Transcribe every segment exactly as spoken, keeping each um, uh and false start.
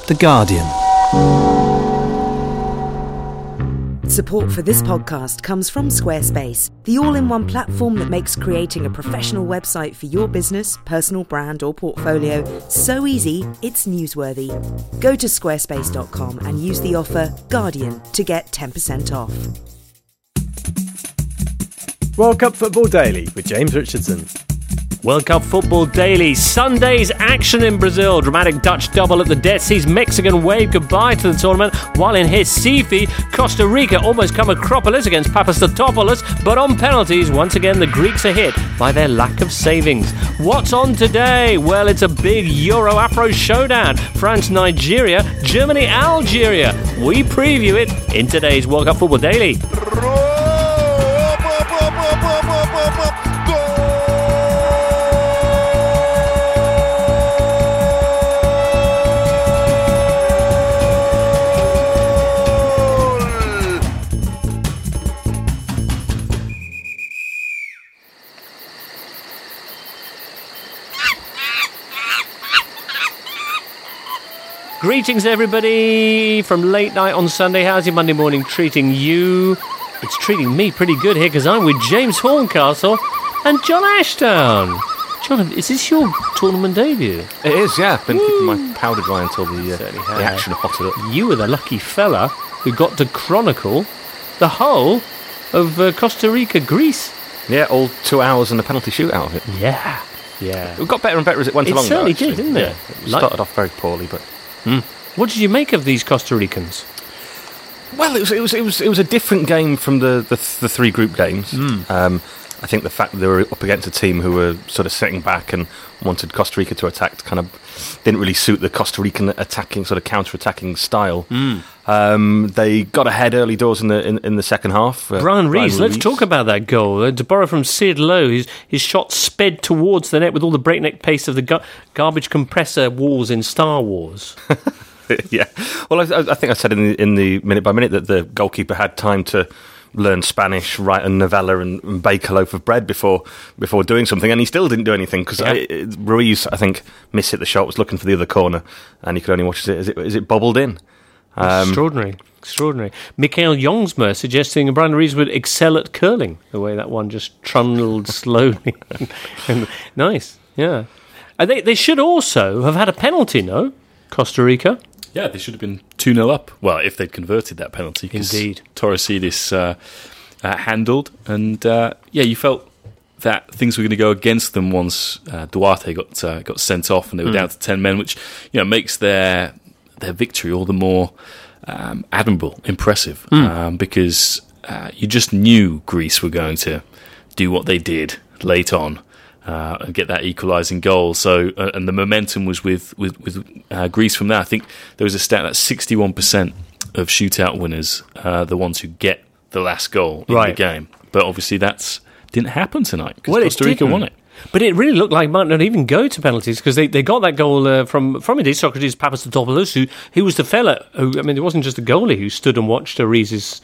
The Guardian. Support for this podcast comes from Squarespace, the all-in-one platform that makes creating a professional website for your business, personal brand or portfolio so easy it's newsworthy. Go to squarespace dot com and use the offer Guardian to get ten percent off. World Cup Football Daily with James Richardson. World Cup Football Daily. Sunday's action in Brazil. Dramatic Dutch double at the Dead sees Mexican wave goodbye to the tournament, while in Recife, Costa Rica almost come acropolis against Papastatopoulos, but on penalties, once again the Greeks are hit by their lack of savings. What's on today? Well, it's a big Euro-Afro showdown. France-Nigeria, Germany-Algeria. We preview it in today's World Cup Football Daily. Greetings, everybody, from late night on Sunday. How's your Monday morning treating you? It's treating me pretty good here because I'm with James Horncastle and John Ashdown. John, is this your tournament debut? It is, yeah. Been Woo. keeping my powder dry until the, uh, the action hotted up. You were the lucky fella who got to chronicle the whole of uh, Costa Rica, Greece. Yeah, all two hours and a penalty shootout of it. Yeah, yeah. It got better and better as it went it along. It certainly though, did, didn't it? Yeah, it started like... off very poorly, but. Mm. What did you make of these Costa Ricans? Well, it was it was it was it was a different game from the the, the three group games. Mm. Um, I think the fact that they were up against a team who were sort of sitting back and wanted Costa Rica to attack kind of didn't really suit the Costa Rican attacking sort of counter-attacking style. Mm. Um, they got ahead early doors in the in, in the second half. Uh, Brian Rees, let's talk about that goal. Uh, to borrow from Sid Lowe, his, his shot sped towards the net with all the breakneck pace of the gar- garbage compressor walls in Star Wars. Yeah, well, I, I think I said in the, in the minute by minute that the goalkeeper had time to learn Spanish, write a novella, and, and bake a loaf of bread before before doing something, and he still didn't do anything because yeah. Ruiz, I think, missed hit the shot, was looking for the other corner, and he could only watch it as it, as it bobbled in. Um, extraordinary, extraordinary. Mikhail Jongsma suggesting Brian Ruiz would excel at curling, the way that one just trundled slowly. and, nice, yeah. And they they should also have had a penalty, no? Costa Rica. Yeah, they should have been two nil up. Well, if they'd converted that penalty. Indeed. Torresidis uh, uh, handled. And, uh, yeah, you felt that things were going to go against them once uh, Duarte got uh, got sent off and they were mm. down to ten men, which, you know, makes their their victory all the more um, admirable, impressive, mm. um, because uh, you just knew Greece were going to do what they did late on. Uh, and get that equalising goal. So, uh, and the momentum was with with, with uh, Greece from there. I think there was a stat that sixty-one percent of shootout winners are the ones who get the last goal in right. the game. But obviously, that's didn't happen tonight because well, Costa Rica won it. But it really looked like it might not even go to penalties because they, they got that goal uh, from from indeed Socrates Papastatopoulos, who he was the fella who I mean, it wasn't just a goalie who stood and watched Ruiz's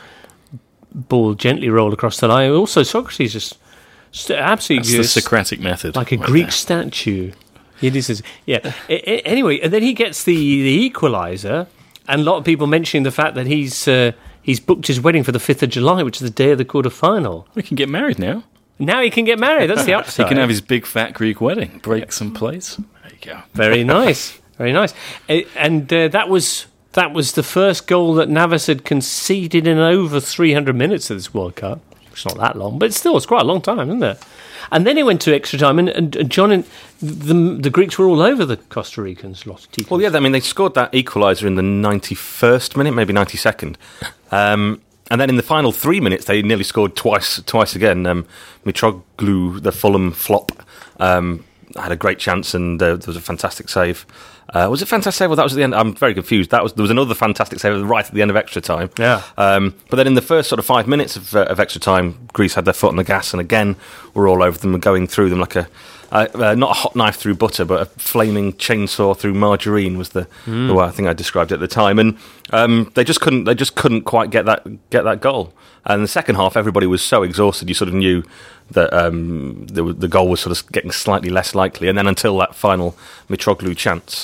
ball gently roll across the line. Also, Socrates just. Absolutely, that's the Socratic method, like a right Greek there. statue. It is, yeah. Anyway, and then he gets the, the equaliser, and a lot of people mentioning the fact that he's uh, he's booked his wedding for the fifth of July, which is the day of the quarter final. We can get married now. Now he can get married. That's the upside. He can have his big fat Greek wedding, break some plates. There you go. Very nice, very nice. And uh, that was that was the first goal that Navas had conceded in over three hundred minutes of this World Cup. It's not that long, but still, it's quite a long time, isn't it? And then it went to extra time, and, and, and John and the, the Greeks were all over the Costa Ricans. Los Ticos. Well, yeah, I mean, they scored that equaliser in the ninety-first minute, maybe ninety-second. Um, and then in the final three minutes, they nearly scored twice twice again. Um, Mitroglou, the Fulham flop, um, had a great chance, and uh, there was a fantastic save. Uh, was it fantastic save or that was at the end? I'm very confused. That was there was another fantastic save right at the end of extra time. Yeah. Um, but then in the first sort of five minutes of, uh, of extra time, Greece had their foot on the gas, and again were all over them and going through them like a uh, uh, not a hot knife through butter, but a flaming chainsaw through margarine was the, mm. the way I think I described it at the time. And um, they just couldn't they just couldn't quite get that get that goal. And in the second half, everybody was so exhausted, you sort of knew that um, the, the goal was sort of getting slightly less likely. And then until that final Mitroglou chance.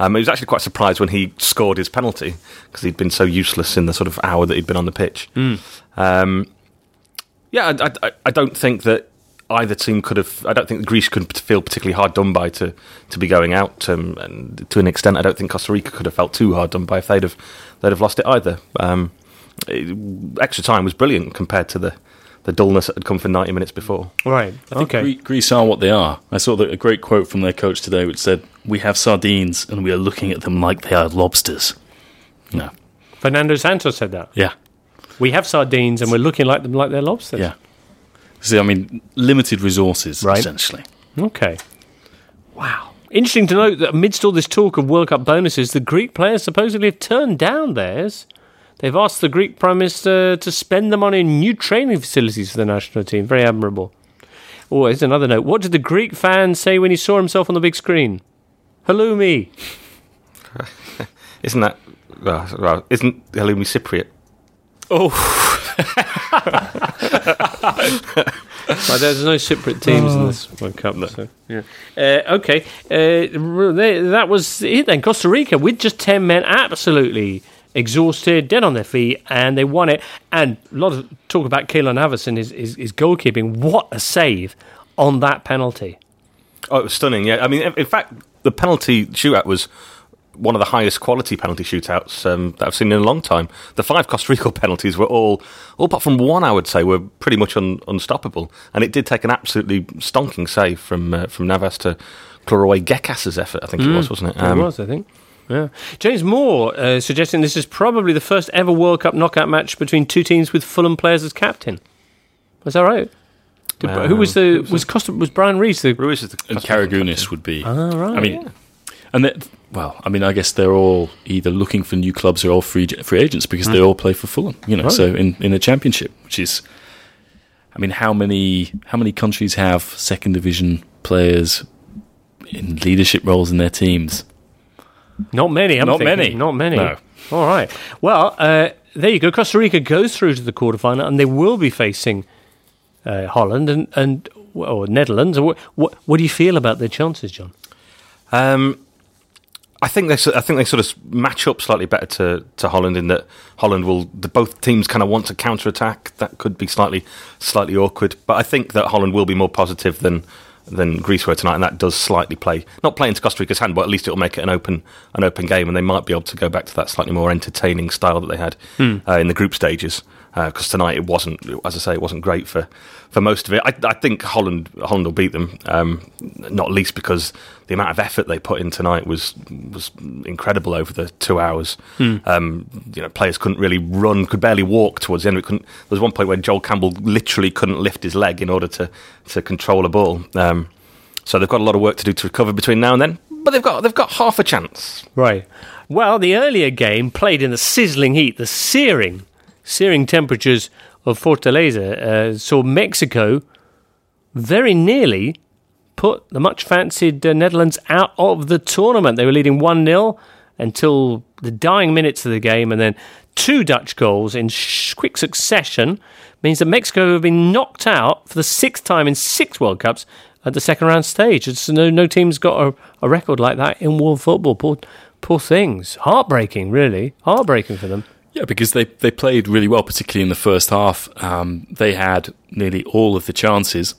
Um, he was actually quite surprised when he scored his penalty because he'd been so useless in the sort of hour that he'd been on the pitch. Mm. Um, yeah, I, I, I don't think that either team could have. I don't think Greece could feel particularly hard done by to, to be going out, um, and to an extent, I don't think Costa Rica could have felt too hard done by if they'd have they'd have lost it either. Um, it, extra time was brilliant compared to the, the dullness that had come for ninety minutes before. Right. I think Okay. Gre- Greece are what they are. I saw the, a great quote from their coach today, which said, "We have sardines, and we are looking at them like they are lobsters." No. Fernando Santos said that. Yeah. We have sardines and we're looking like them like they're lobsters. Yeah. See, I mean, limited resources, Right. essentially. Okay. Wow. Interesting to note that amidst all this talk of World Cup bonuses, the Greek players supposedly have turned down theirs. They've asked the Greek Prime Minister to spend the money in new training facilities for the national team. Very admirable. Oh, here's another note. What did the Greek fan say when he saw himself on the big screen? Hello, me. Isn't that well? well isn't Halloumi Cypriot? Oh. Well, there's no separate teams in this World Cup. So, yeah. Uh, okay. Uh, they, that was it then. Costa Rica with just ten men, absolutely exhausted, dead on their feet, and they won it. And a lot of talk about Keylor Navas and his, his, his goalkeeping. What a save on that penalty. Oh, it was stunning, yeah. I mean, in fact, the penalty shootout was one of the highest quality penalty shootouts um, that I've seen in a long time. The five Costa Rica penalties were all, all apart from one, I would say, were pretty much un, unstoppable. And it did take an absolutely stonking save from uh, from Navas to Cloroy Gekas's effort, I think mm, it was, wasn't it? Um, it was, I think. Yeah. James Moore uh, suggesting this is probably the first ever World Cup knockout match between two teams with Fulham players as captain. Was that right? Did, um, who was the was Costa was Brian Rees the Ruiz is the and Karagounis would be. Ah, right. I mean, yeah. and that, well, I mean, I guess they're all either looking for new clubs or all free free agents because mm. they all play for Fulham. You know, right. so in, in a championship, which is, I mean, how many how many countries have second division players in leadership roles in their teams? Not many. I'm Not thinking. many. Not many. No. All right. Well, uh, there you go. Costa Rica goes through to the quarterfinal, and they will be facing uh, Holland and and or Netherlands. What, what what do you feel about their chances, John? Um, I think they I think they sort of match up slightly better to, to Holland in that Holland will the both teams kind of want to counter attack. That could be slightly slightly awkward, but I think that Holland will be more positive than. than Greece were tonight, and that does slightly play not play into Costa Rica's hand, but at least it will make it an open an open game, and they might be able to go back to that slightly more entertaining style that they had hmm. uh, in the group stages. Because uh, tonight it wasn't, as I say, it wasn't great for, for most of it. I, I think Holland Holland will beat them, um, not least because the amount of effort they put in tonight was was incredible over the two hours. Hmm. Um, you know, players couldn't really run, could barely walk towards the end. It couldn't, there was one point where Joel Campbell literally couldn't lift his leg in order to to control a ball. Um, so they've got a lot of work to do to recover between now and then, but they've got they've got half a chance. Right. Well, the earlier game played in the sizzling heat, the searing. Searing temperatures of Fortaleza uh, saw Mexico very nearly put the much-fancied uh, Netherlands out of the tournament. They were leading one nil until the dying minutes of the game, and then two Dutch goals in sh- quick succession means that Mexico have been knocked out for the sixth time in six World Cups at the second-round stage. It's, no, no team's got a, a record like that in world football. Poor, poor things. Heartbreaking, really. Heartbreaking for them. Yeah, because they, they played really well, particularly in the first half. Um, they had nearly all of the chances.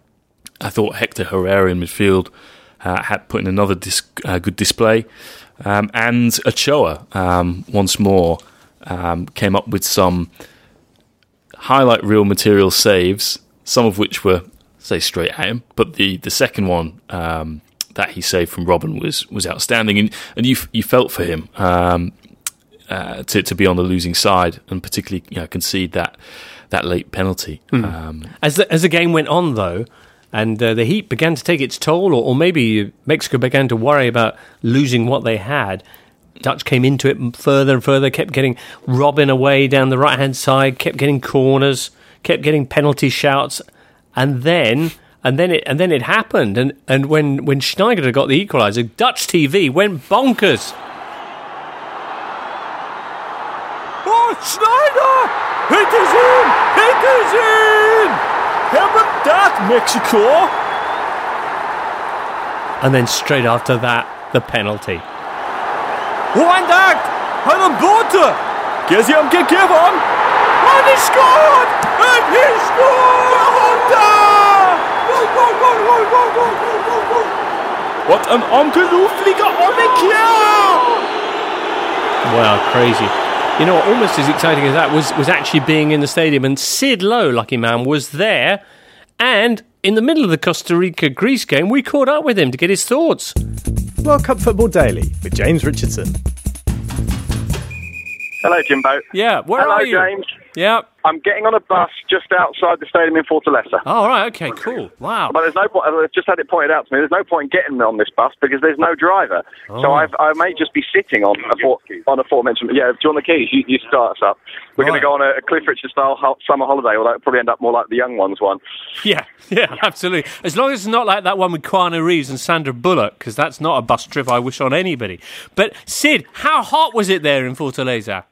I thought Hector Herrera in midfield uh, had put in another dis- uh, good display. Um, and Ochoa, um, once more, um, came up with some highlight reel material saves, some of which were, say, straight at him. But the, the second one um, that he saved from Robben was was outstanding. And, and you you felt for him. Um Uh, to, to be on the losing side and particularly you know, concede that that late penalty. Mm. Um, as the, as the game went on, though, and uh, the heat began to take its toll, or, or maybe Mexico began to worry about losing what they had, Dutch came into it further and further, kept getting Robben away down the right-hand side, kept getting corners, kept getting penalty shouts, and then and then it and then it happened. And, and when, when Schneider got the equaliser, Dutch T V went bonkers. Schneider! It is in! It is in! How about that, Mexico? And then straight after that, the penalty. Hoandagt! Han er borte! Gesiam Kekevon! And he scored! And he scored! What an ongelooflijke ommekeer! Wow, crazy. You know what, almost as exciting as that was, was actually being in the stadium, and Sid Lowe, lucky man, was there, and in the middle of the Costa Rica-Greece game, we caught up with him to get his thoughts. World Cup Football Daily with James Richardson. Hello, Jimbo. Yeah, where Hello, are you? James. Yeah. I'm getting on a bus just outside the stadium in Fortaleza. Oh, right, okay, cool. Wow. But there's no point, I've just had it pointed out to me, there's no point in getting on this bus because there's no driver. Oh. So I've, I may just be sitting on a, for, on a aforementioned... Yeah, do you want the keys? You, you start us up. We're Right. going to go on a, a Cliff Richard-style ho- summer holiday, although it'll probably end up more like the young ones one. Yeah, yeah, absolutely. As long as it's not like that one with Keanu Reeves and Sandra Bullock, because that's not a bus trip I wish on anybody. But, Sid, how hot was it there in Fortaleza?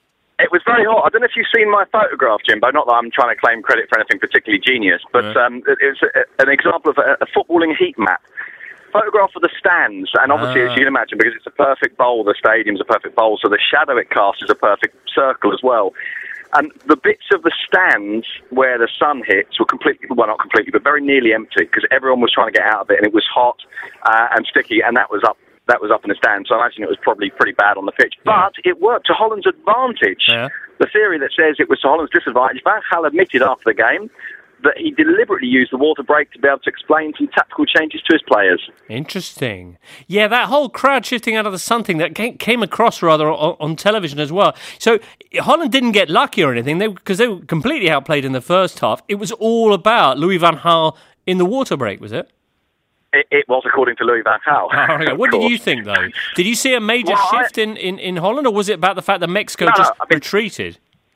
It was very hot. I don't know if you've seen my photograph, Jimbo. Not that I'm trying to claim credit for anything particularly genius, but Right. um, it, it's a, an example of a, a footballing heat map. Photograph of the stands, and obviously, Ah. as you can imagine, because it's a perfect bowl, the stadium's a perfect bowl, so the shadow it casts is a perfect circle as well. And the bits of the stands where the sun hits were completely, well, not completely, but very nearly empty, because everyone was trying to get out of it, and it was hot uh, and sticky, and that was up that was up in the stand, so I imagine it was probably pretty bad on the pitch. Yeah. But it worked to Holland's advantage. Yeah. The theory that says it was to Holland's disadvantage, Van Gaal admitted after the game that he deliberately used the water break to be able to explain some tactical changes to his players. Interesting. Yeah, that whole crowd shifting out of the sun thing, that came, came across rather on, on television as well. So Holland didn't get lucky or anything, because they, they were completely outplayed in the first half. It was all about Louis van Gaal in the water break, was it? It, it was, according to Louis van Gaal. Oh, okay. of What did course. you think, though? Did you see a major Well, I- shift in, in, in Holland, or was it about the fact that Mexico No, just I mean- retreated?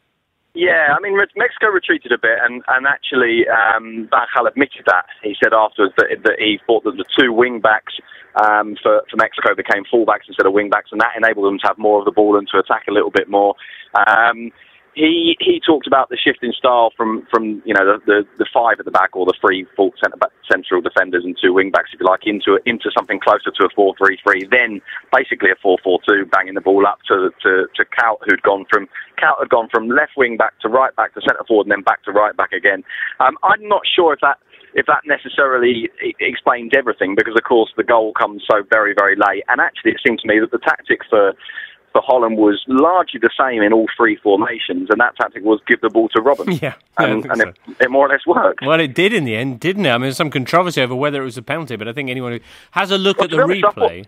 Yeah, I mean, Re- Mexico retreated a bit, and, and actually um, Van Gaal admitted that. He said afterwards that, that he thought that the two wing-backs um, for, for Mexico became full-backs instead of wing-backs, and that enabled them to have more of the ball and to attack a little bit more. Um, he he talked about the shift in style from, from you know the, the, the five at the back, or the three full centre back, central defenders and two wing-backs, if you like, into into something closer to a four three three, then basically a four four two, banging the ball up to to, to Kaut, who'd gone from Kaut had gone from left wing back to right back to centre forward and then back to right back again. Um, I'm not sure if that if that necessarily e- explains everything, because of course the goal comes so very very late, and actually it seemed to me that the tactic for for Holland was largely the same in all three formations, and that tactic was give the ball to Robben. Yeah, yeah, I and, think and so. it, it more or less worked. Well, it did in the end, didn't it? I mean, there's some controversy over whether it was a penalty, but I think anyone who has a look Well, at the to be honest, I replay...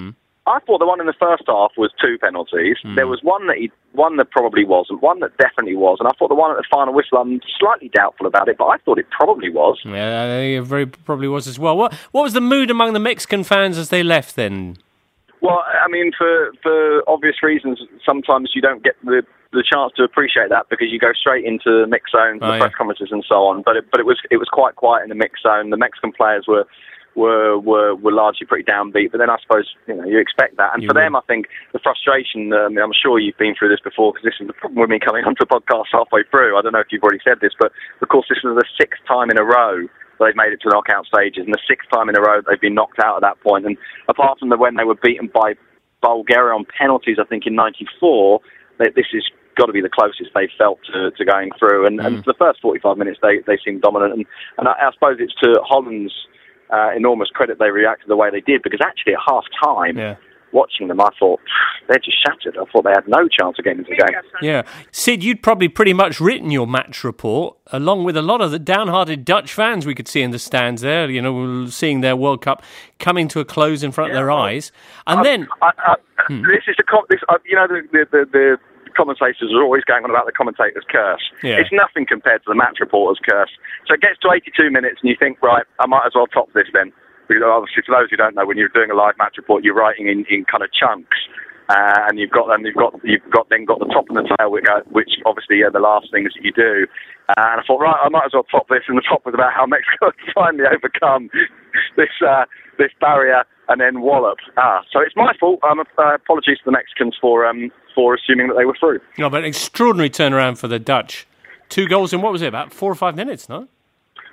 I thought the one in the first half was two penalties. Hmm. There was one that he, one that probably wasn't, one that definitely was, and I thought the one at the final whistle, I'm slightly doubtful about it, but I thought it probably was. Yeah, I think it very probably was as well. What, what was the mood among the Mexican fans as they left then? Well, I mean, for for obvious reasons, sometimes you don't get the the chance to appreciate that because you go straight into the mix zone, Oh, the yeah. press conferences and so on. But it, but it was it was quite quiet in the mix zone. The Mexican players were. Were, were were largely pretty downbeat, but then I suppose you know you expect that, and You for would. them, I think the frustration. Um, I'm sure you've been through this before, because this is the problem with me coming onto a podcast halfway through. I don't know if you've already said this, but of course this is the sixth time in a row they've made it to the knockout stages, and the sixth time in a row they've been knocked out at that point. And apart from the when they were beaten by Bulgaria on penalties, I think in ninety-four, they, this is got to be the closest they've felt to, to going through. And, and for the first forty-five minutes, they they seemed dominant, and and I, I suppose it's to Holland's Uh, enormous credit they reacted the way they did, because actually at half time, Yeah. watching them, I thought they're just shattered. I thought they had no chance of getting into the game. Yeah. Sid, you'd probably pretty much written your match report, along with a lot of the downhearted Dutch fans we could see in the stands there, you know, seeing their World Cup coming to a close in front of their eyes. And then... I, I, This is the com- this, uh, you know the the, the the commentators are always going on about the commentator's curse. Yeah. It's nothing compared to the match reporter's curse. So it gets to eighty-two minutes, and you think, right, I might as well top this then. Because obviously, for those who don't know, when you're doing a live match report, you're writing in, in kind of chunks, uh, and you've got and you've got you've got then got the top and the tail, which, uh, which obviously are the last things that you do. Uh, and I thought, right, I might as well top this, and the top was about how Mexico had finally overcome this uh, this barrier and then wallop. Ah, so it's my fault. Um, uh, apologies to the Mexicans for um, for assuming that they were through. No, but an extraordinary turnaround for the Dutch. Two goals in, what was it, about four or five minutes, no?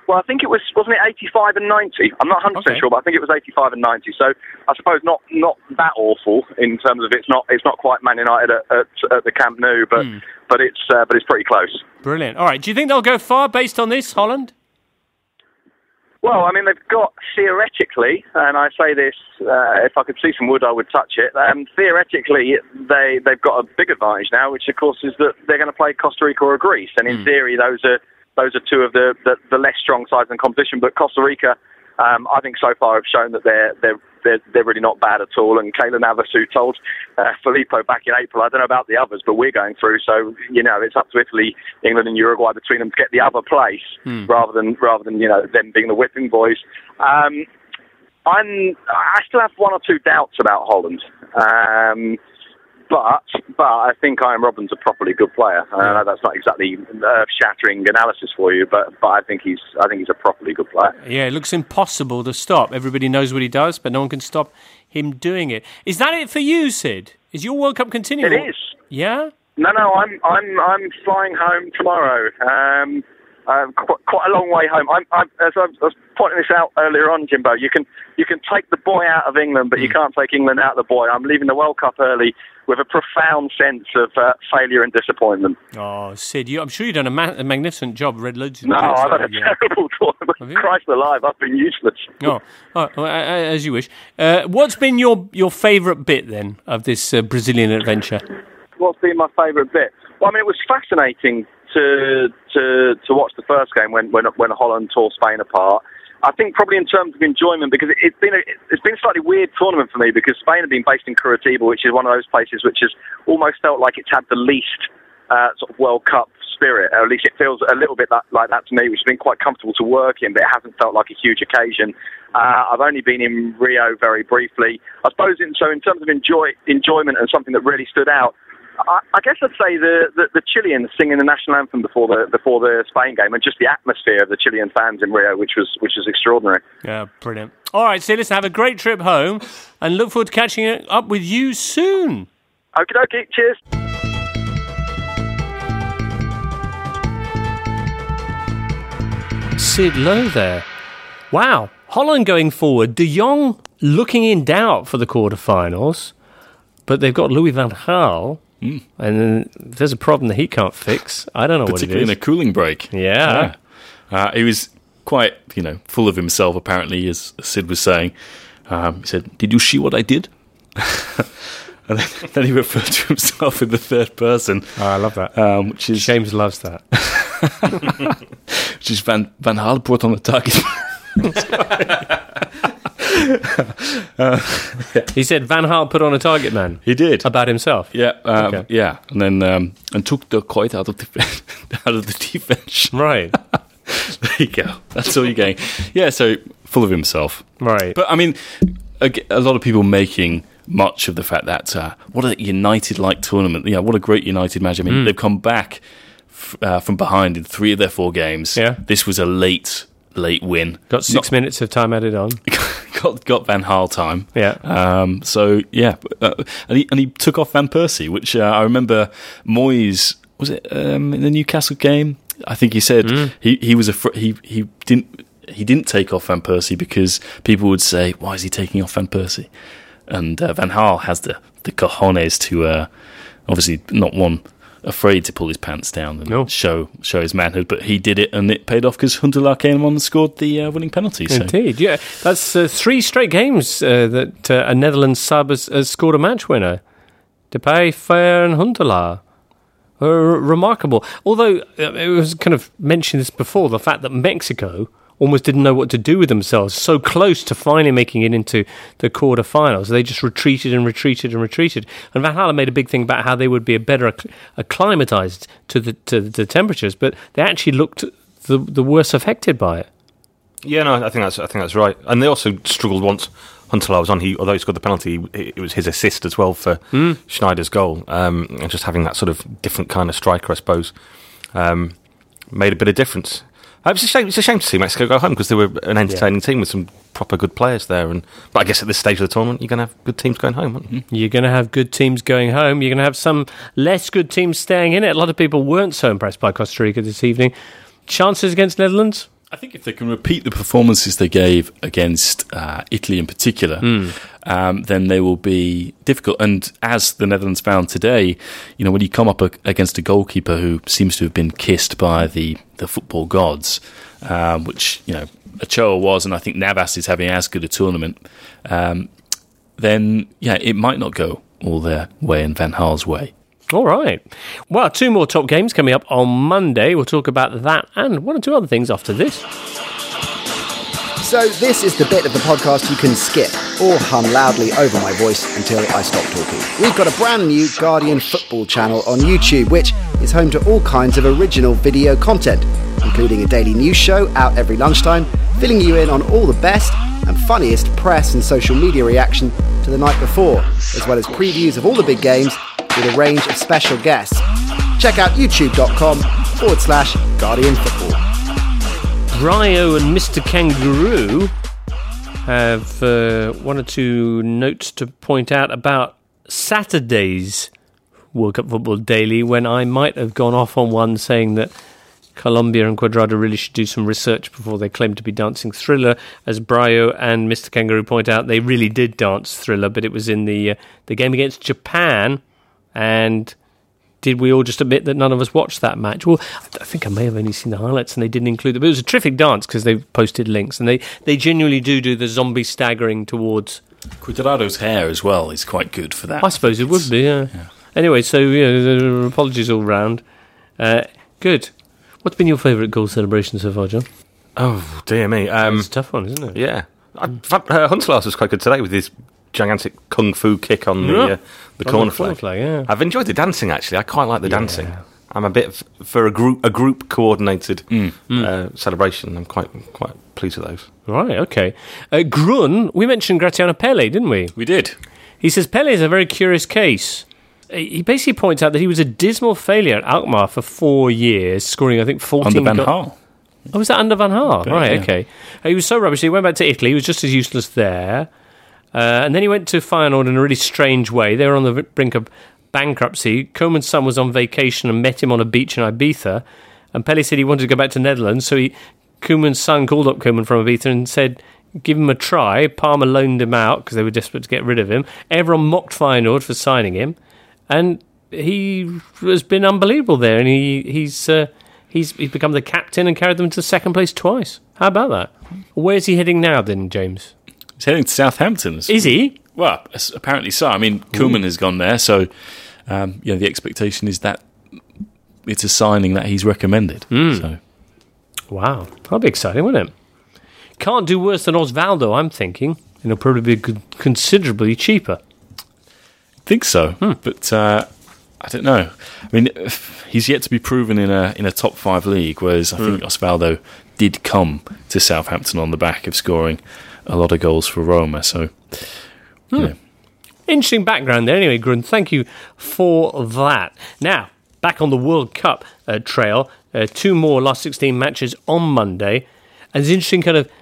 Well, I think it was, wasn't it eighty-five and ninety? I'm not one hundred percent Okay. sure, but I think it was eighty-five and ninety. So I suppose not not that awful in terms of it's not it's not quite Man United at, at, at the Camp Nou, but Mm. but it's uh, but it's pretty close. Brilliant. All right. Do you think they'll go far based on this, Holland? Well, I mean, they've got, theoretically, and I say this, uh, if I could see some wood, I would touch it. Um, theoretically, they, they've got a big advantage now, which, of course, is that they're going to play Costa Rica or Greece. And in Mm. theory, those are those are two of the, the, the less strong sides in competition. But Costa Rica, um, I think so far have shown that they're they're they're, they're really not bad at all. And Keylor Navas, who told uh, Filippo back in April, I don't know about the others, but we're going through. So, you know, it's up to Italy, England and Uruguay between them to get the other place Mm. rather than, rather than, you know, them being the whipping boys. Um, I'm, I still have one or two doubts about Holland. Um, But, but I think Ian Robben's a properly good player. I know that's not exactly earth-shattering analysis for you, but, but I think he's I think he's a properly good player. Yeah, it looks impossible to stop. Everybody knows what he does, but no one can stop him doing it. Is that it for you, Sid? Is your World Cup continuing? It is. Yeah? No, no, I'm I'm I'm flying home tomorrow. Um, uh, quite, quite a long way home. I'm, I'm, as I was pointing this out earlier on, Jimbo, you can you can take the boy out of England, but you can't take England out of the boy. I'm leaving the World Cup early with a profound sense of uh, failure and disappointment. Oh, Sid, you, I'm sure you've done a, ma- a magnificent job. Read loads of No, books I've had a over the year. terrible Have tournament. you? Christ alive, I've been useless. Oh, oh well, as you wish. Uh, what's been your, your favourite bit, then, of this uh, Brazilian adventure? What's been my favourite bit? Well, I mean, it was fascinating to to to watch the first game when when when Holland tore Spain apart. I think probably in terms of enjoyment, because it, it's been a, it's been a slightly weird tournament for me, because Spain have been based in Curitiba, which is one of those places which has almost felt like it's had the least uh, sort of World Cup spirit, or at least it feels a little bit that, like that to me, which has been quite comfortable to work in, but it hasn't felt like a huge occasion. Uh, I've only been in Rio very briefly. I suppose, in, so in terms of enjoy enjoyment and something that really stood out, I, I guess I'd say the, the, the Chileans singing the national anthem before the before the Spain game, and just the atmosphere of the Chilean fans in Rio, which was which was extraordinary. Yeah, brilliant. All right, so listen, have a great trip home, and look forward to catching up with you soon. Okie dokie, cheers. Sid Lowe there. Wow. Holland going forward. De Jong looking in doubt for the quarterfinals, but they've got Louis van Gaal, mm. and then there's a problem that he can't fix. I don't know what it is. Particularly in a cooling break. Yeah. yeah. Uh, he was quite, you know, full of himself, apparently, as Sid was saying. Um, he said, "Did you see what I did?" And then, then he referred to himself in the third person. Oh, I love that. Um, which is James loves that. which is Van Van Gaal brought on the target. uh, yeah. He said Van Gaal put on a target man. He did about himself. Yeah, um, okay. yeah, and then um, and took the quite out of the out of the defense. Right. There you go. That's all you're getting. Yeah, so full of himself. Right. But I mean, a, a lot of people making much of the fact that uh, what a United-like tournament. Yeah, what a great United match. I mean, mm. they've come back f- uh, from behind in three of their four games. Yeah. This was a late, late win. Got six Not- minutes of time added on. got got Van Gaal time. Yeah. Um, so yeah, uh, and he and he took off Van Persie, which uh, I remember Moyes was it um, in the Newcastle game. I think he said mm. he he was a fr- he he didn't he didn't take off Van Persie because people would say, why is he taking off Van Persie? And uh, Van Gaal has the, the cojones to, uh, obviously not one afraid to pull his pants down and no. show show his manhood, but he did it and it paid off because Huntelaar came on and scored the uh, winning penalty. So. Indeed, yeah. That's uh, three straight games uh, that uh, a Netherlands sub has, has scored a match winner. Depay, Fer and Huntelaar. Uh, remarkable. Although, uh, it was kind of mentioned this before, the fact that Mexico almost didn't know what to do with themselves, so close to finally making it into the quarterfinals. They just retreated and retreated and retreated. And Van Gaal made a big thing about how they would be a better acc- acclimatized to the to the temperatures, but they actually looked the the worst affected by it. Yeah, no, I think that's I think that's right. And they also struggled once Huntelaar was on. He, although he scored the penalty, it was his assist as well for mm. Schneider's goal. Um, and just having that sort of different kind of striker, I suppose, um, made a bit of difference. It's a shame. It's a shame to see Mexico go home because they were an entertaining yeah. team with some proper good players there. And but I guess at this stage of the tournament, you're going to have good teams going home, aren't you? You're going to have good teams going home. You're going to have some less good teams staying in it. A lot of people weren't so impressed by Costa Rica this evening. Chances against Netherlands? I think if they can repeat the performances they gave against uh, Italy in particular, mm. um, then they will be difficult. And as the Netherlands found today, you know, when you come up a- against a goalkeeper who seems to have been kissed by the, the football gods, um, which, you know, Ochoa was, and I think Navas is having as good a tournament, um, then, yeah, it might not go all their way in Van Gaal's way. All right. Well, two more top games coming up on Monday. We'll talk about that and one or two other things after this. So this is the bit of the podcast you can skip or hum loudly over my voice until I stop talking. We've got a brand new Guardian football channel on YouTube, which is home to all kinds of original video content, including a daily news show out every lunchtime, filling you in on all the best and funniest press and social media reaction to the night before, as well as previews of all the big games with a range of special guests. Check out youtube.com forward slash Guardian Football. Bryo and Mister Kangaroo have uh, one or two notes to point out about Saturday's World Cup Football Daily, when I might have gone off on one saying that Colombia and Cuadrado really should do some research before they claim to be dancing Thriller. As Bryo and Mister Kangaroo point out, they really did dance Thriller, but it was in the uh, the game against Japan. And did we all just admit that none of us watched that match? Well, I think I may have only seen the highlights and they didn't include them. But it was a terrific dance because they posted links, and they, they genuinely do do the zombie staggering towards... Cuadrado's hair as well is quite good for that. I suppose it would be, yeah. yeah. Anyway, so yeah, apologies all round. Uh, good. What's been your favourite goal celebration so far, John? Oh, dear me. Um, it's a tough one, isn't it? Yeah. I, uh, Huntelaars was quite good today with his gigantic kung fu kick on the yeah. uh, the corner flag. flag yeah. I've enjoyed the dancing, actually. I quite like the yeah. dancing. I'm a bit f- for a group a group coordinated mm. uh, celebration. I'm quite quite pleased with those. Right, okay. Uh, Grun, we mentioned Graziano Pelle, didn't we? We did. He says Pelle is a very curious case. He basically points out that he was a dismal failure at Alkmaar for four years, scoring, I think, fourteen... Under Van go- Gaal. Oh, was that under Van Gaal? Right, yeah. okay. He was so rubbish, he went back to Italy, he was just as useless there. Uh, and then he went to Feyenoord in a really strange way. They were on the brink of bankruptcy. Koeman's son was on vacation and met him on a beach in Ibiza. And Pelle said he wanted to go back to Netherlands, so he, Koeman's son called up Koeman from Ibiza and said, give him a try. Parma loaned him out because they were desperate to get rid of him. Everyone mocked Feyenoord for signing him. And he has been unbelievable there. And he, he's, uh, he's, he's become the captain and carried them to second place twice. How about that? Where's he heading now then, James? He's heading to Southampton. Is he? Well, apparently so. I mean, Koeman has gone there, so um, you know the expectation is that it's a signing that he's recommended. Mm. So, wow, that'll be exciting, wouldn't it? Can't do worse than Osvaldo, I'm thinking. And it'll probably be considerably cheaper. I think so, hmm. but uh, I don't know. I mean, he's yet to be proven in a in a top five league, whereas I think mm. Osvaldo did come to Southampton on the back of scoring a lot of goals for Roma. So, hmm. you know. Interesting background there. Anyway, Grun, thank you for that. Now, back on the World Cup uh, trail, uh, two more last sixteen matches on Monday. And there's an interesting kind of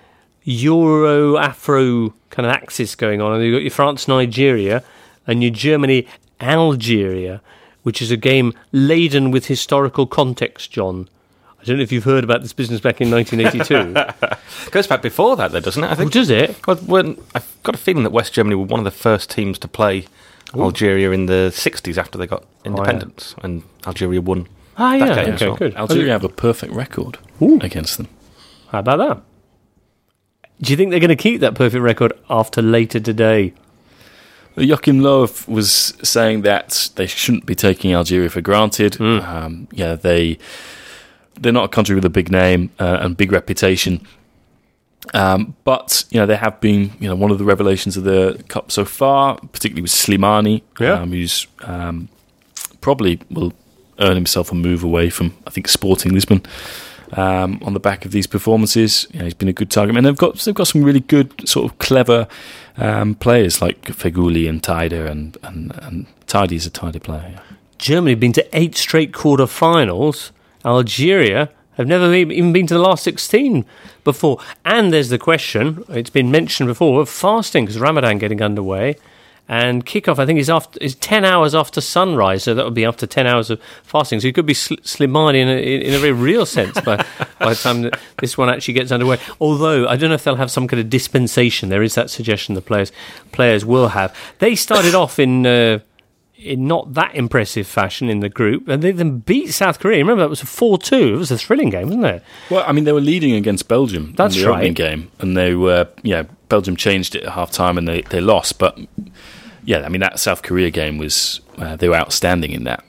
Euro-Afro kind of axis going on. And you've got your France-Nigeria and your Germany-Algeria, which is a game laden with historical context, John. I don't know if you've heard about this business back in nineteen eighty-two. Goes back before that, though, doesn't it? I think. Oh, does it? Well, when, I've got a feeling that West Germany were one of the first teams to play Ooh. Algeria in the sixties after they got independence, oh, yeah. and Algeria won. Ah, yeah, that game okay, well. good. Algeria have a perfect record Ooh. against them. How about that? Do you think they're going to keep that perfect record after later today? Joachim Löw was saying that they shouldn't be taking Algeria for granted. Mm. Um, yeah, they they're not a country with a big name uh, and big reputation, um, but you know they have been you know one of the revelations of the cup so far, particularly with Slimani, yeah. um, who's um, probably will earn himself a move away from I think Sporting Lisbon. Um, on the back of these performances, you know, he's been a good target, and they've got they've got some really good, sort of clever um, players like Feghouli and Taider, and and, and Taider is a Taider player. Yeah. Germany have been to eight straight quarter-finals. Algeria have never even been to the last sixteen before. And there's the question, it's been mentioned before, of fasting, because Ramadan getting underway, And kickoff, I think, is after is ten hours after sunrise, so that would be after ten hours of fasting. So you could be sl- slimani in a, in a very real sense by, by the time that this one actually gets underway. Although, I don't know if they'll have some kind of dispensation. There is that suggestion the players players will have. They started off in... Uh, in not that impressive fashion in the group, and they then beat South Korea. Remember, that was a four two. It was a thrilling game, wasn't it? Well, I mean, they were leading against Belgium That's in the right. opening game, and they were, yeah, Belgium changed it at half-time, and they, they lost. But, yeah, I mean, that South Korea game was, uh, they were outstanding in that.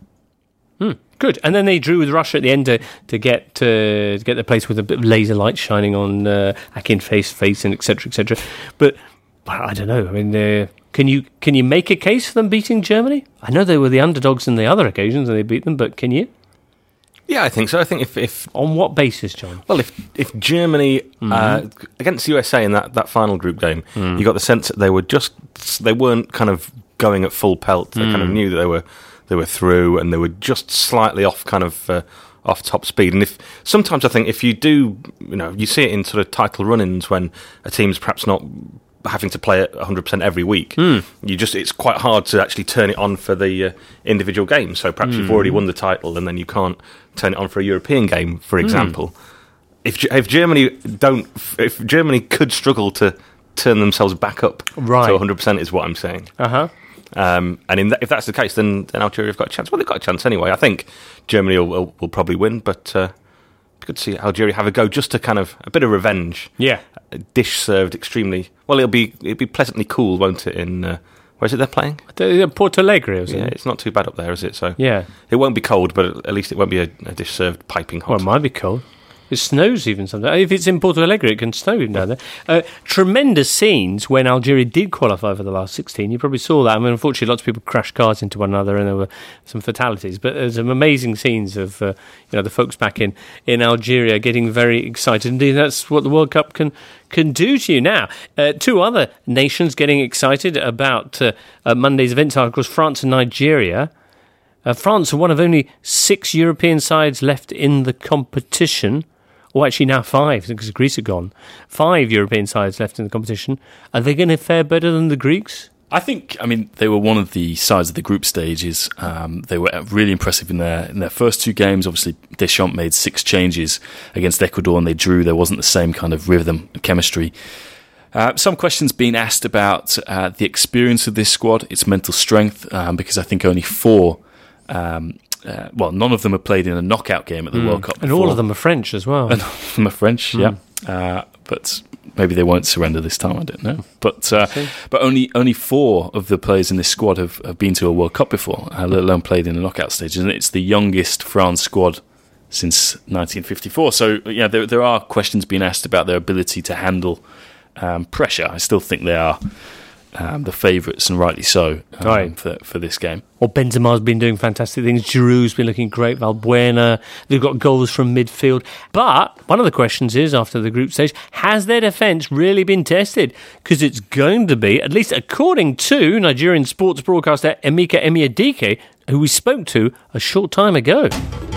Hmm, good. And then they drew with Russia at the end to, to get to, to get their place with a bit of laser light shining on uh, Akin face, face, and et cetera, et cetera. But, but I don't know. I mean, uh, Can you can you make a case for them beating Germany? I know they were the underdogs in the other occasions and they beat them, but can you? Yeah, I think so. I think if... if On what basis, John? Well, if if Germany, mm-hmm. uh, against U S A in that, that final group game, mm. you got the sense that they were just... They weren't kind of going at full pelt. They mm. kind of knew that they were they were through and they were just slightly off kind of... Uh, off top speed. And if sometimes I think if you do... You know, you see it in sort of title run-ins when a team's perhaps not... having to play it one hundred percent every week. Mm. You just it's quite hard to actually turn it on for the uh, individual games. So perhaps mm. you've already won the title and then you can't turn it on for a European game, for example. Mm. If if Germany don't if Germany could struggle to turn themselves back up right. to one hundred percent is what I'm saying. Uh-huh. Um, and in that, if that's the case, then, then Algeria have got a chance. Well, they've got a chance anyway. I think Germany will, will, will probably win, but uh, good to see Algeria have a go, just to kind of a bit of revenge. Yeah, a dish served extremely well. It'll be it'll be pleasantly cool, won't it? In uh, where is it they're playing? Porto Alegre, isn't yeah, it? It's not too bad up there, is it? So yeah, it won't be cold, but at least it won't be a, a dish served piping hot. Well, it might be cold. It snows even sometimes. If it's in Porto Alegre, it can snow even down there. Uh, tremendous scenes when Algeria did qualify for the last sixteen. You probably saw that. I mean, unfortunately, lots of people crashed cars into one another and there were some fatalities. But there's some amazing scenes of uh, you know the folks back in, in Algeria getting very excited. Indeed, that's what the World Cup can can do to you. Now, uh, two other nations getting excited about uh, uh, Monday's events are, of course, France and Nigeria. Uh, France are one of only six European sides left in the competition. Or actually now five, because Greece are gone. Five European sides left in the competition. Are they going to fare better than the Greeks? I think, I mean, they were one of the sides of the group stages. Um, they were really impressive in their in their first two games. Obviously, Deschamps made six changes against Ecuador and they drew. There wasn't the same kind of rhythm and chemistry. Uh, some questions being asked about uh, the experience of this squad, its mental strength, um, because I think only four... Um, Uh, well, none of them have played in a knockout game at the mm. World Cup before. And all of them are French as well. And all of them are French, mm. yeah. Uh, but maybe they won't surrender this time, I don't know. But uh, but only only four of the players in this squad have, have been to a World Cup before, uh, let alone played in the knockout stages. And it's the youngest France squad since nineteen fifty-four. So, yeah, there, there are questions being asked about their ability to handle um, pressure. I still think they are... Um, the favourites, and rightly so, um, right. for for this game. Well, Benzema's been doing fantastic things. Giroud's been looking great. Valbuena, they've got goals from midfield. But one of the questions is, after the group stage, has their defence really been tested? Because it's going to be, at least according to Nigerian sports broadcaster Emeka Emiadike, who we spoke to a short time ago.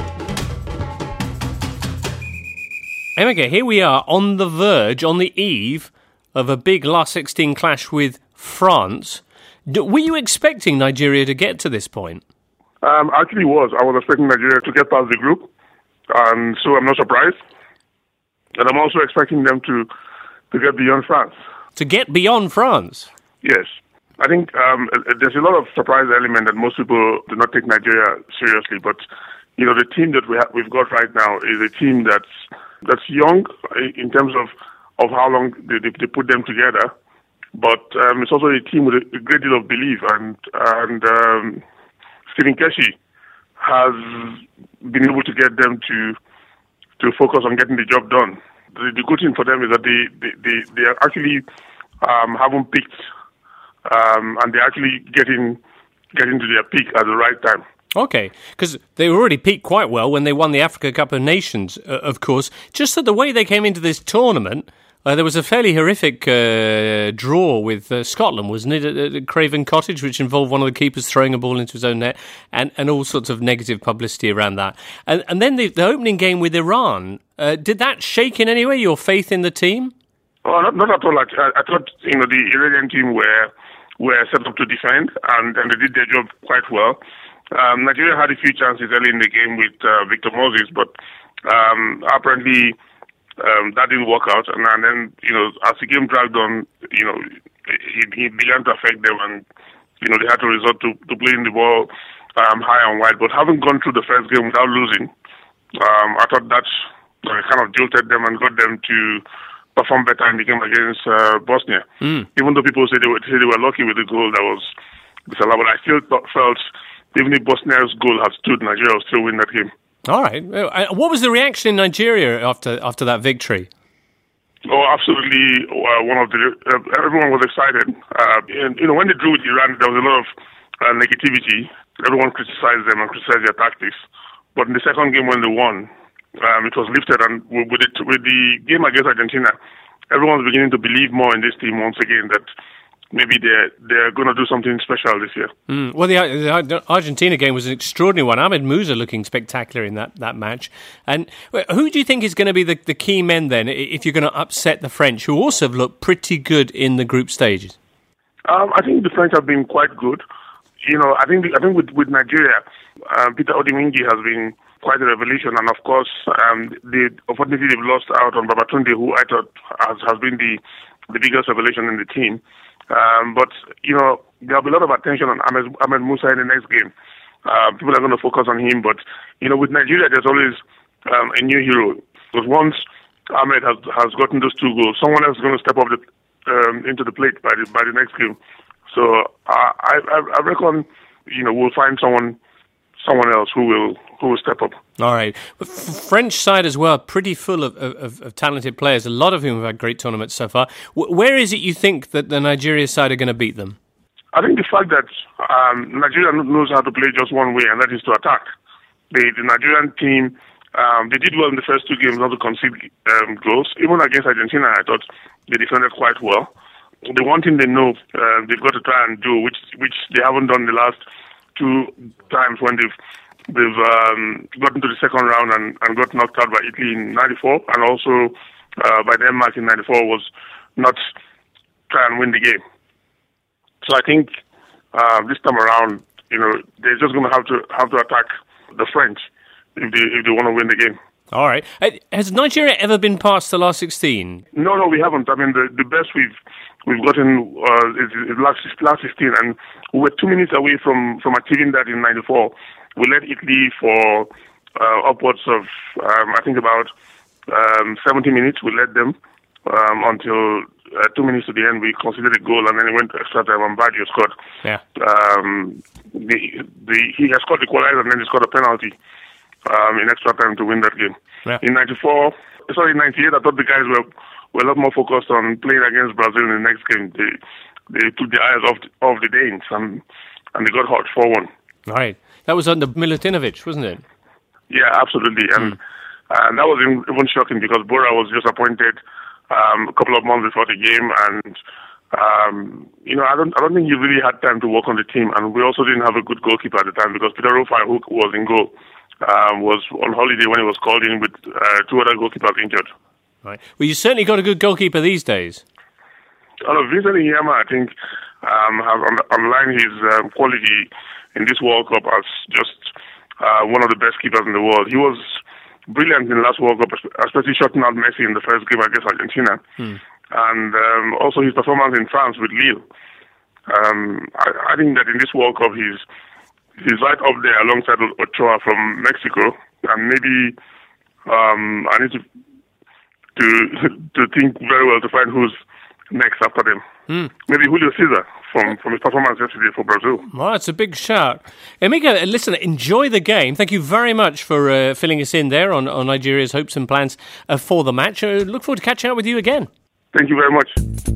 Emeka, here we are on the verge, on the eve of a big last sixteen clash with France. Were you expecting Nigeria to get to this point? Um, actually was. I was expecting Nigeria to get past the group, and so I'm not surprised. And I'm also expecting them to, to get beyond France. To get beyond France? Yes. I think um, there's a lot of surprise element that most people do not take Nigeria seriously, but you know the team that we have, we've got right now is a team that's that's young in terms of, of how long they, they, they put them together. But um, it's also a team with a, a great deal of belief, and and um, Stephen Keshi has been able to get them to to focus on getting the job done. The, the good thing for them is that they they, they, they are actually um, haven't peaked, um, and they're actually getting getting to their peak at the right time. Okay, because they already peaked quite well when they won the Africa Cup of Nations, uh, of course. Just that the way they came into this tournament. Uh, there was a fairly horrific uh, draw with uh, Scotland, wasn't it, at, at Craven Cottage, which involved one of the keepers throwing a ball into his own net, and, and all sorts of negative publicity around that. And, and then the, the opening game with Iran, uh, did that shake in any way your faith in the team? Oh, not, not at all. I, I thought you know the Iranian team were were set up to defend, and, and they did their job quite well. Um, Nigeria had a few chances early in the game with uh, Victor Moses, but um, apparently um, that didn't work out. And, and then, you know, as the game dragged on, you know, it, it began to affect them, and you know, they had to resort to, to playing the ball um, high and wide. But having gone through the first game without losing, um, I thought that uh, kind of jolted them and got them to perform better in the game against uh, Bosnia. Mm. Even though people say they were, say they were lucky with the goal that was disallowed, but I still thought, felt even if Bosnia's goal had stood, Nigeria would still win that game. All right. What was the reaction in Nigeria after after that victory? Oh, absolutely! Uh, one of the uh, everyone was excited. Uh, and, you know, when they drew with Iran, there was a lot of uh, negativity. Everyone criticized them and criticized their tactics. But in the second game, when they won, um, it was lifted. And with it, with the game against Argentina, everyone's beginning to believe more in this team once again. That maybe they're they're going to do something special this year. Mm. Well, the, the Argentina game was an extraordinary one. Ahmed Musa looking spectacular in that, that match. And who do you think is going to be the, the key men then, if you're going to upset the French, who also have looked pretty good in the group stages? Um, I think the French have been quite good. You know, I think I think with with Nigeria, uh, Peter Odimingi has been quite a revelation, and of course, um, the unfortunately they've lost out on Babatunde, who I thought has, has been the the biggest revelation in the team. Um, but, you know, there'll be a lot of attention on Ahmed, Ahmed Musa in the next game. Uh, people are going to focus on him. But, you know, with Nigeria, there's always um, a new hero. Because once Ahmed has has gotten those two goals, someone else is going to step up the, um, into the plate by the by the next game. So uh, I, I I reckon, you know, we'll find someone someone else who will who will step up. All right. F- French side as well, pretty full of, of, of talented players, a lot of whom have had great tournaments so far. W- where is it you think that the Nigeria side are going to beat them? I think the fact that um, Nigeria knows how to play just one way, and that is to attack. The, the Nigerian team, um, they did well in the first two games not to concede um, goals. Even against Argentina, I thought they defended quite well. The one thing they know uh, they've got to try and do, which which they haven't done the last two times when they've they've um, gotten to the second round and, and got knocked out by Italy in ninety-four, and also uh, by Denmark in ninety-four, was not try and win the game. So I think uh, this time around, you know, they're just going to have to have to attack the French if they if they want to win the game. All right. Has Nigeria ever been past the last sixteen? No, no, we haven't. I mean, the, the best we've we've gotten uh, is, is last last sixteen, and we were two minutes away from, from achieving that in ninety-four. We led Italy for uh, upwards of um, I think about um, seventy minutes. We led them um, until uh, two minutes to the end. We conceded a goal, and then it went to extra time, and Baggio scored. Yeah. Um, the, the, he has scored the equalizer, and then he scored a penalty um, in extra time to win that game. Yeah. In ninety-four, sorry, in ninety-eight, I thought the guys were, were a lot more focused on playing against Brazil in the next game. They they took the eyes off off the Danes, and and they got hot four one. Right. That was under Milutinovic, wasn't it? Yeah, absolutely. And, mm. and that was even shocking because Bora was just appointed um, a couple of months before the game, and um, you know, I don't I don't think he really had time to work on the team, and we also didn't have a good goalkeeper at the time because Peter Rofai, who was in goal, Um, was on holiday when he was called in with uh, two other goalkeepers injured. Right. Well, you certainly got a good goalkeeper these days. Uh, Vincent Iyama, I think, um, has underlined his um, quality in this World Cup as just uh, one of the best keepers in the world. He was brilliant in the last World Cup, especially shutting out Messi in the first game against Argentina. Hmm. And um, also his performance in France with Lille. Um, I, I think that in this World Cup, he's He's right up there alongside Ochoa from Mexico, and maybe um, I need to to to think very well to find who's next after them. Mm. Maybe Julio Cesar from, from his performance yesterday for Brazil. Well, it's a big shout. Emeka, listen, enjoy the game. Thank you very much for uh, filling us in there on, on Nigeria's hopes and plans uh, for the match. Uh, look forward to catching up with you again. Thank you very much.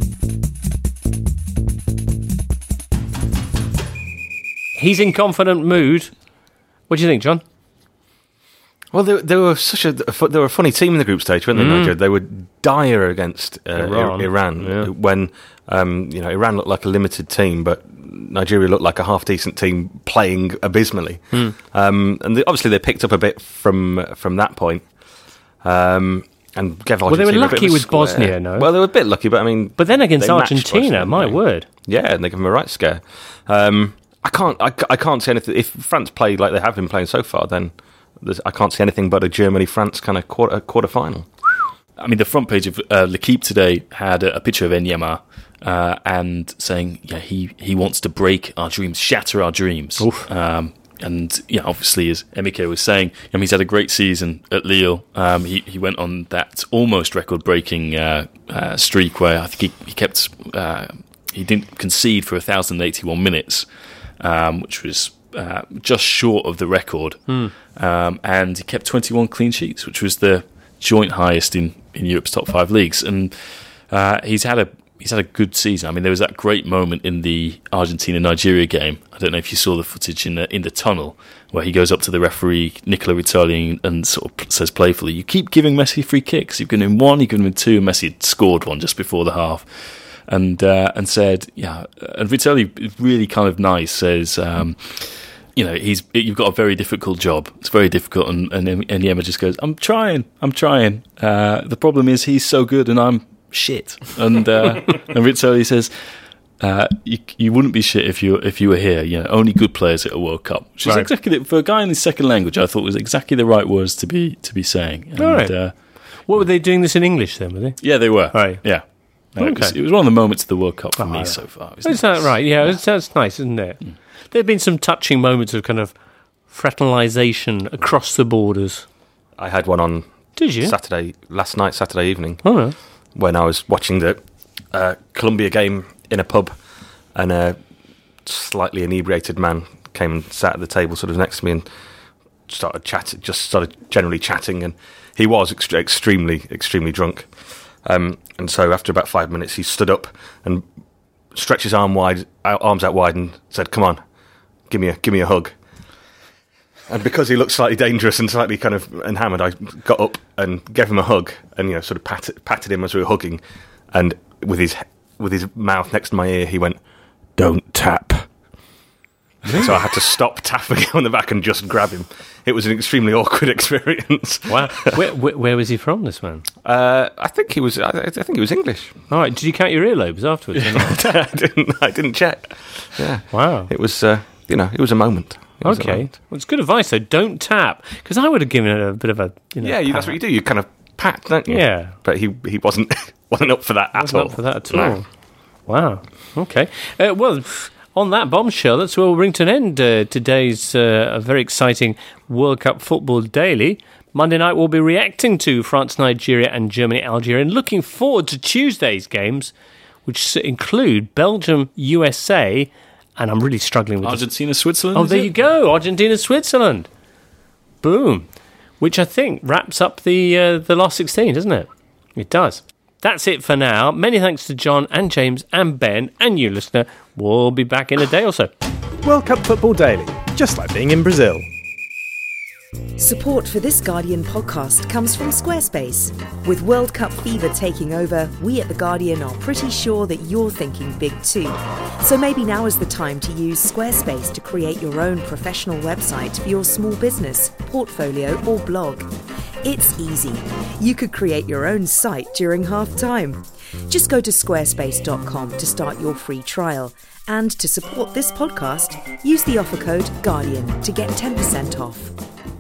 He's in confident mood. What do you think, John? Well, they, they were such a they were a funny team in the group stage, weren't they? Mm. Nigeria? They were dire against uh, Iran, Iran yeah. when um, you know Iran looked like a limited team, but Nigeria looked like a half decent team playing abysmally. Mm. Um, and they, obviously, they picked up a bit from from that point. Um, and gave well, they were lucky with square. Bosnia, no? Well, they were a bit lucky, but I mean, but then against Argentina, my word. Yeah, and they give them a right scare. Um, I can't, I, I can't see anything. If France play like they have been playing so far, then I can't see anything but a Germany-France kind of quarter quarter final. I mean, the front page of uh, L'Equipe today had a, a picture of Enyema uh, and saying, yeah, he, he wants to break our dreams, shatter our dreams. Um, and, yeah, obviously, as Emike was saying, I mean, he's had a great season at Lille. Um, he, he went on that almost record-breaking uh, uh, streak where I think he, he kept... Uh, he didn't concede for one thousand eighty-one minutes, um, which was uh, just short of the record. Hmm. Um, and he kept twenty-one clean sheets, which was the joint highest in, in Europe's top five leagues, and uh, he's had a he's had a good season. I mean, there was that great moment in the Argentina-Nigeria game. I don't know if you saw the footage in the in the tunnel where he goes up to the referee Nicola Vitali and sort of says playfully, "You keep giving Messi free kicks. You've given him one, you've given him two." And Messi had scored one just before the half, and uh, and said, "Yeah." And Vitali, really kind of nice, says. Um, You know, he's you've got a very difficult job. It's very difficult, and and, and Enyema just goes, "I'm trying, I'm trying. Uh, the problem is he's so good, and I'm shit." And uh, and Rizzoli says, uh, "You you wouldn't be shit if you if you were here. You know, only good players at a World Cup." Which is Right. exactly the, for a guy in his second language. I thought was exactly the right words to be to be saying. And, All right. uh, What were they doing this in English then, were they? yeah, they were. Right. Yeah. No, it, was, Okay. it was one of the moments of the World Cup for Oh, me yeah. so far. It was Is that nice. right? Yeah, it's- that's nice, isn't it? Mm. There have been some touching moments of kind of fraternalisation across the borders. I had one on Did you? Saturday, last night, Saturday evening, Oh, no. when I was watching the uh, Colombia game in a pub, and a slightly inebriated man came and sat at the table sort of next to me and started chatting, just started generally chatting, and he was ext- extremely, extremely drunk. Um, and so after about five minutes, he stood up and stretched his arm wide, out, arms out wide, and said, "Come on, give me a give me a hug." And because he looked slightly dangerous and slightly kind of enhammered, I got up and gave him a hug, and you know, sort of patted, patted him as we were hugging, and with his with his mouth next to my ear, he went, "Don't tap." So I had to stop tapping him on the back and just grab him. It was an extremely awkward experience. Wow. where, where, where was he from, this man? Uh, I think he was. I, I think he was English. All right. Did you count your earlobes afterwards? or not? I didn't. I didn't check. Yeah. Wow. It was. Uh, you know, it was a moment. It was a Okay. moment. Well, it's good advice, though. Don't tap. Because I would have given it a bit of a, you know, Yeah, you, that's pat. what you do. You kind of pat, don't you? Yeah. But he he wasn't wasn't up for that at Wasn't all. up for that at No. all. Wow. Okay. Uh, well, on that bombshell, that's where we'll bring to an end uh, today's uh, very exciting World Cup Football Daily. Monday night we'll be reacting to France, Nigeria and Germany, Algeria, and looking forward to Tuesday's games, which include Belgium, U S A, and I'm really struggling with this. Argentina, Switzerland. Oh, is there it? you go. Argentina, Switzerland. Boom. Which I think wraps up the uh, the last sixteen, doesn't it? It does. That's it for now. Many thanks to John and James and Ben and you, listener. We'll be back in a day or so. World Cup Football Daily, just like being in Brazil. Support for this Guardian podcast comes from Squarespace. With World Cup fever taking over, we at The Guardian are pretty sure that you're thinking big too. So maybe now is the time to use Squarespace to create your own professional website for your small business, portfolio or blog. It's easy. You could create your own site during half time. Just go to squarespace dot com to start your free trial. And to support this podcast, use the offer code GUARDIAN to get ten percent off.